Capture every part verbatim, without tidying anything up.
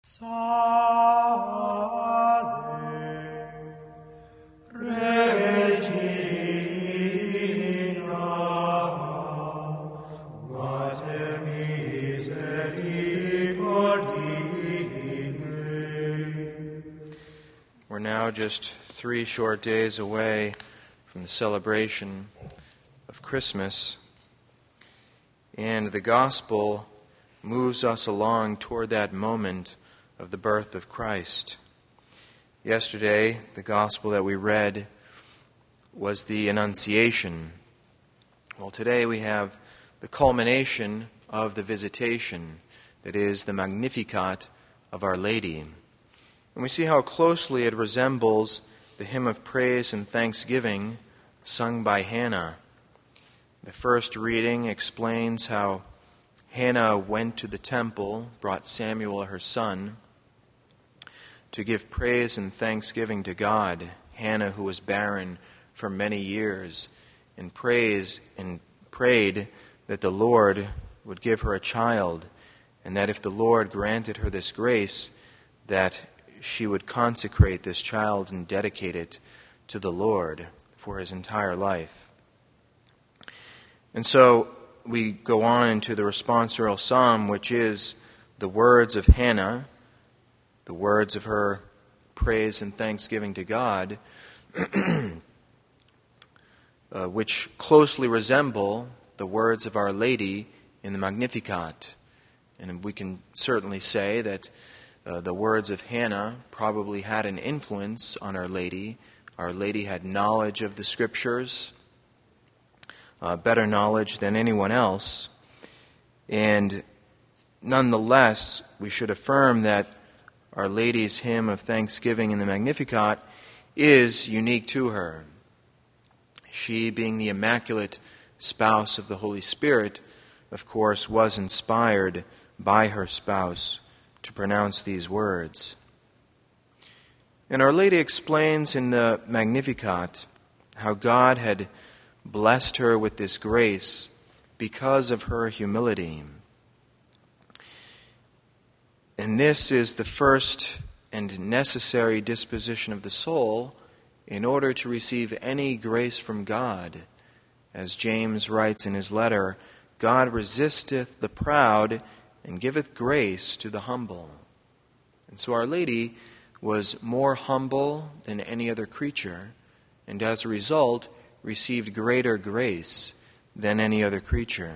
Sale, Regina, Mater misericordiae. We're now just three short days away from the celebration of Christmas, and the gospel moves us along toward that moment of the birth of Christ. Yesterday, the gospel that we read was the Annunciation. Well, today we have the culmination of the Visitation, that is, the Magnificat of Our Lady. And we see how closely it resembles the hymn of praise and thanksgiving sung by Hannah. The first reading explains how Hannah went to the temple, brought Samuel her son, to give praise and thanksgiving to God. Hannah, who was barren for many years, and praised and prayed that the Lord would give her a child, and that if the Lord granted her this grace, that she would consecrate this child and dedicate it to the Lord for his entire life. And so we go on into the responsorial psalm, which is the words of Hannah, the words of her praise and thanksgiving to God, uh, which closely resemble the words of Our Lady in the Magnificat. And we can certainly say that uh, the words of Hannah probably had an influence on Our Lady. Our Lady had knowledge of the Scriptures, uh, better knowledge than anyone else. And nonetheless, we should affirm that Our Lady's hymn of thanksgiving in the Magnificat is unique to her. She, being the immaculate spouse of the Holy Spirit, of course, was inspired by her spouse to pronounce these words. And Our Lady explains in the Magnificat how God had blessed her with this grace because of her humility. And this is the first and necessary disposition of the soul in order to receive any grace from God. As James writes in his letter, God resisteth the proud and giveth grace to the humble. And so Our Lady was more humble than any other creature, and as a result received greater grace than any other creature.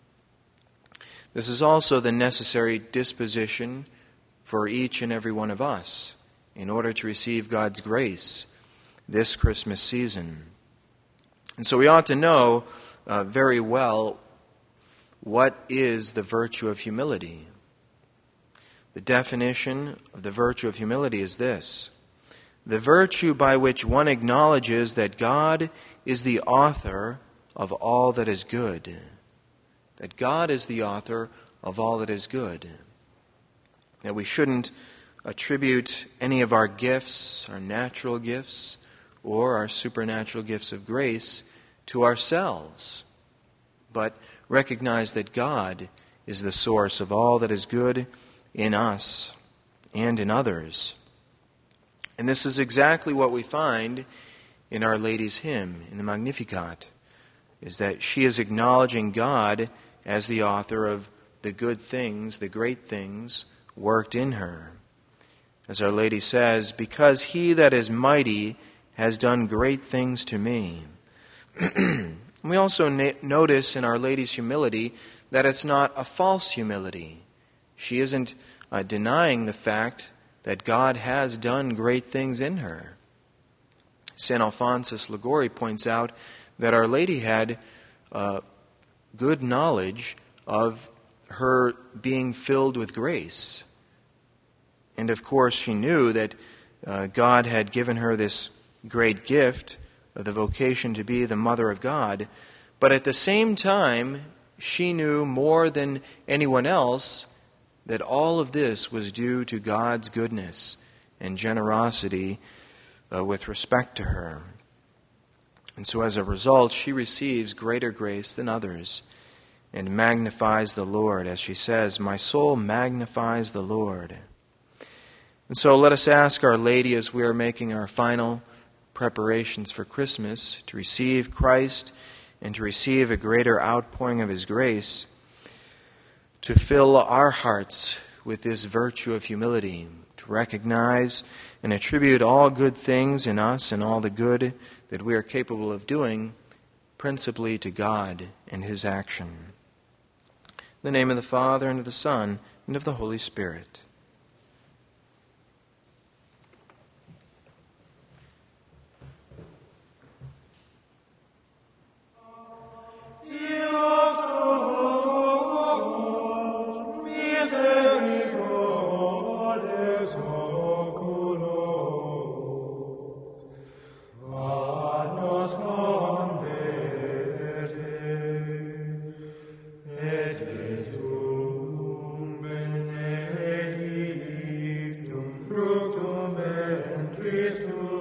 This is also the necessary disposition for each and every one of us in order to receive God's grace this Christmas season. And so we ought to know uh, very well what is the virtue of humility. The definition of the virtue of humility is this: the virtue by which one acknowledges that God is the author of all that is good. That God is the author of all that is good. That we shouldn't attribute any of our gifts, our natural gifts, or our supernatural gifts of grace to ourselves, but recognize that God is the source of all that is good in us and in others. And this is exactly what we find in Our Lady's hymn, in the Magnificat, is that she is acknowledging God as the author of the good things, the great things worked in her. As Our Lady says, because he that is mighty has done great things to me. We also na- notice in Our Lady's humility that it's not a false humility. She isn't uh, denying the fact that God has done great things in her. Saint Alphonsus Liguori points out that Our Lady had uh, good knowledge of her being filled with grace. And of course she knew that uh, God had given her this great gift of the vocation to be the Mother of God. But at the same time, she knew more than anyone else that all of this was due to God's goodness and generosity uh, with respect to her. And so as a result, she receives greater grace than others and magnifies the Lord. As she says, my soul magnifies the Lord. And so let us ask Our Lady, as we are making our final preparations for Christmas, to receive Christ and to receive a greater outpouring of His grace, to fill our hearts with this virtue of humility, to recognize and attribute all good things in us and all the good that we are capable of doing, principally to God and His action. In the name of the Father, and of the Son, and of the Holy Spirit. Fructum ventris tuum.